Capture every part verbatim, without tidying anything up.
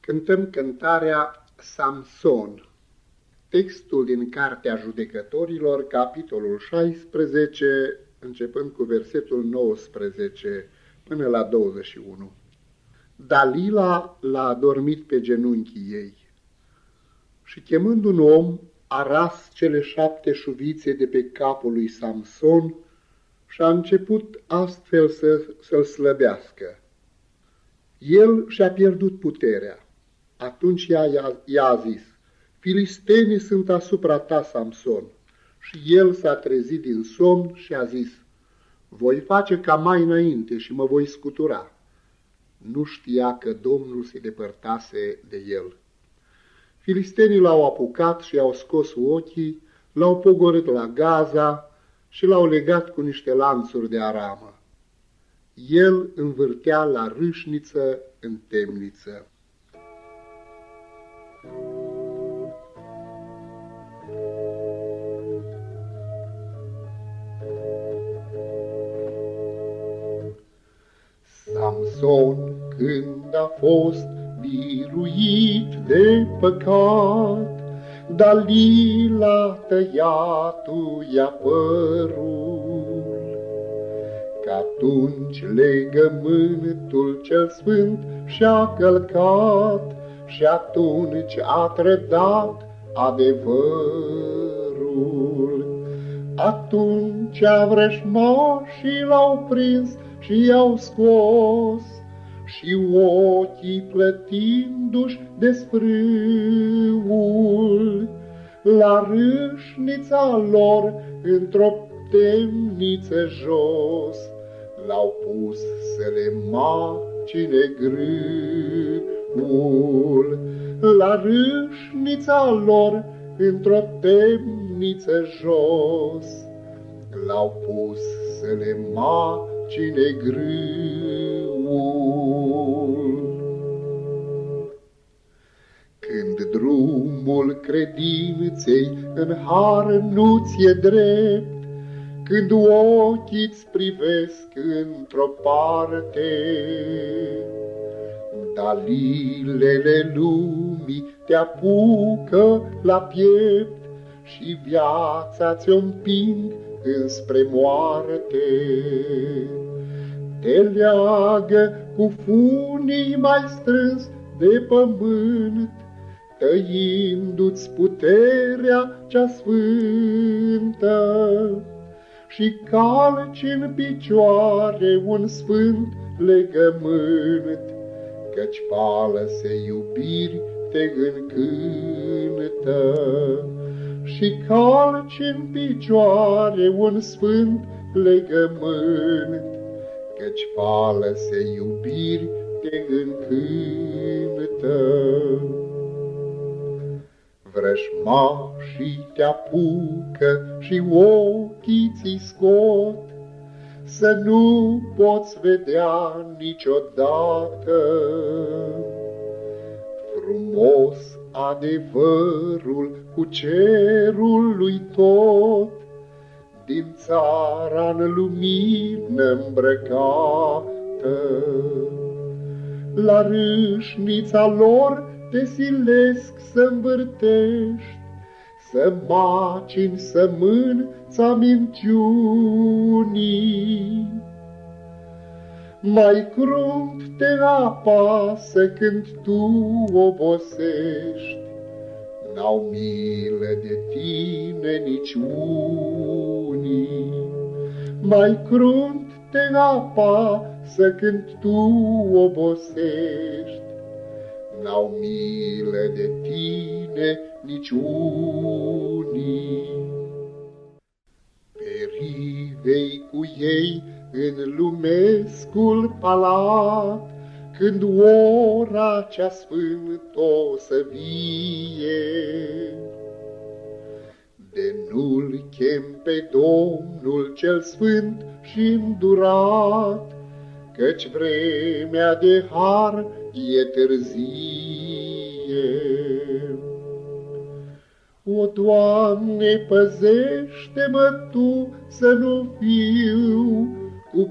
Cântăm cântarea Samson, textul din Cartea Judecătorilor, capitolul șaisprezece, începând cu versetul nouăsprezece până la douăzeci și unu. Dalila l-a adormit pe genunchii ei și, chemând un om, a ras cele șapte șuvițe de pe capul lui Samson și a început astfel să, să-l slăbească. El și-a pierdut puterea. Atunci ea i-a zis: filistenii sunt asupra ta, Samson. Și el s-a trezit din somn și a zis: voi face ca mai înainte și mă voi scutura. Nu știa că Domnul se depărtase de el. Filistenii l-au apucat și i-au scos ochii, l-au pogorât la Gaza și l-au legat cu niște lanțuri de aramă. El învârtea la râșniță în temniță. Samson, când a fost biruit de păcat, Dalila tăiatu i-a părul, că-atunci legământul cel sfânt și-a călcat și atunci a trădat adevărul. Atunci vrăjmașii l-au prins și i-au scos și ochii plătindu-și desfrâul la râșnița lor într-o temniță jos, l-au pus să le macine grâul. La râșnița lor într-o temniță jos, l-au pus să le macine grâul. Când drumul credinței în har nu ți-e drept, când ochii-ți privesc într-o parte, dalilele lumii te apucă la piept și viața ți-o împing înspre moarte. Te leagă cu funii mai strâns de pământ, tăindu-ți puterea cea sfântă, și calci în picioare un sfânt legământ, căci false iubiri te încântă. Și calci în picioare un sfânt legământ, căci false iubiri te încântă. Vrăjmașii te apucă și ochii ți scot, să nu poți vedea niciodată frumos adevărul cu cerul lui tot, din țara în lumină îmbrăcată. La râșnița lor te silesc să învârtești, să macini sămânța minciunii. Mai crunt te apasă când tu obosești, n-au milă de tine nici unii. Mai crunt te apasă când tu obosești, n-au milă de tine nici unii. Pe rivei cu ei în lumescul palat, când ora cea sfântă o să vie, de nu-l chem pe Domnul cel sfânt și îndurat, căci vremea de har e târzie. O, Doamne, păzește-mă Tu să nu fiu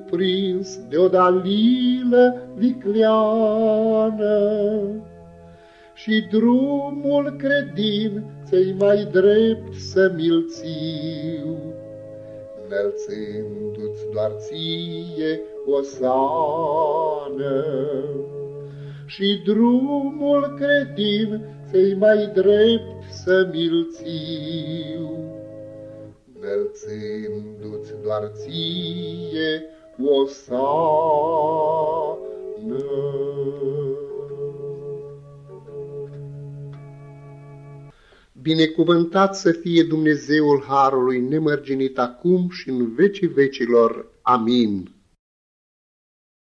cuprins de o dalilă vicleană, și drumul credinței mai drept să mi-l țiu, înălțându-ți doar ție osană. Și drumul credinței mai drept să mi-l țiu, înălțându-ți doar ție osană. Binecuvântat să fie Dumnezeul Harului nemărginit acum și în vecii vecilor. Amin.